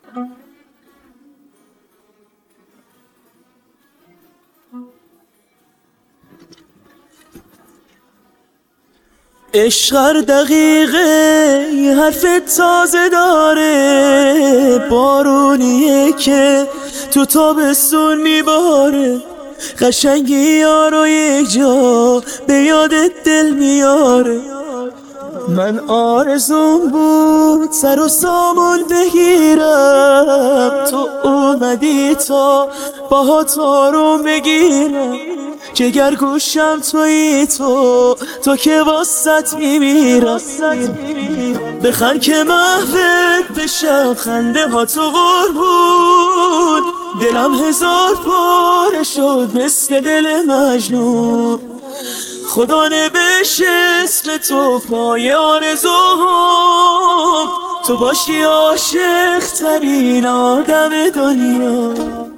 عشق هر دقیقه یه حرف تازه داره، بارونیه که تو تابستون میباره، قشنگی یارو یک جا به یادت دل میاره. من آرزوم بود سر و سامون بگیرم، تو اومدی تا باهات آروم بگیرم، جگر گوشم تویی تو که واسط میمیرم. بخند که محوت بشم، خنده ها تو قربون، دلم هزار پاره شد مثل دل مجنون. خدا نوشت اسم تو پای آرزوام، تو باشی عاشق ترین آدم دنیا.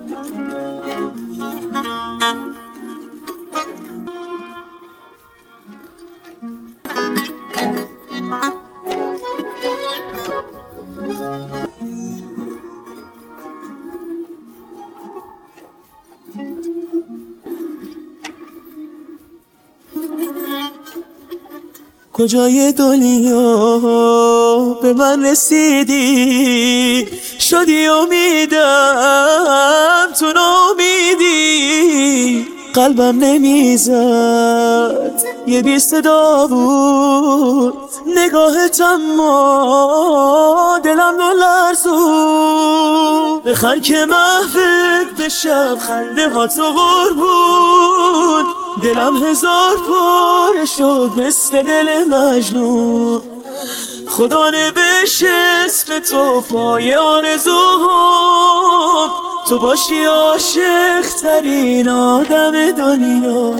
کجای دنیا به من رسیدی، شدی امیدم تو ناامیدی، قلبم نمیزد یه بی صدا بود، نگاهت اما دلم رو لرزون. بخند که محوت بشم، خنده ها تو قربون، دلم هزار پاره شد مثل دل مجنون. خدا نوشت اسم تو پای آرزوام، تو باشی عاشق ترین آدم دنیا.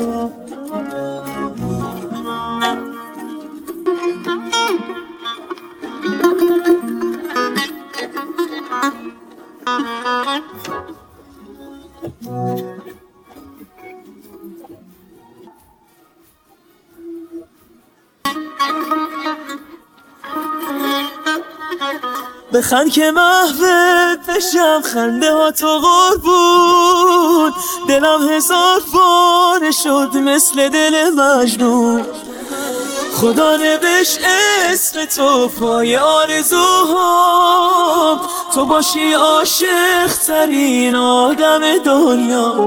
بخند که محوت بشم، خنده ها تو قربون، دلم هزار پاره شد مثل دل مجنون. خدا نوشت اسم تو پای آرزوام، تو باشی عاشق ترین آدم دنیا.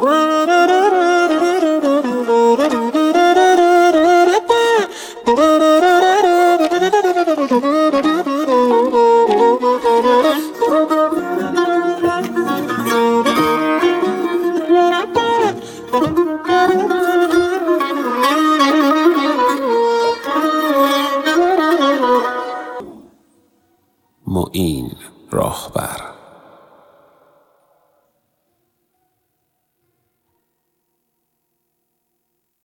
معین راهبر.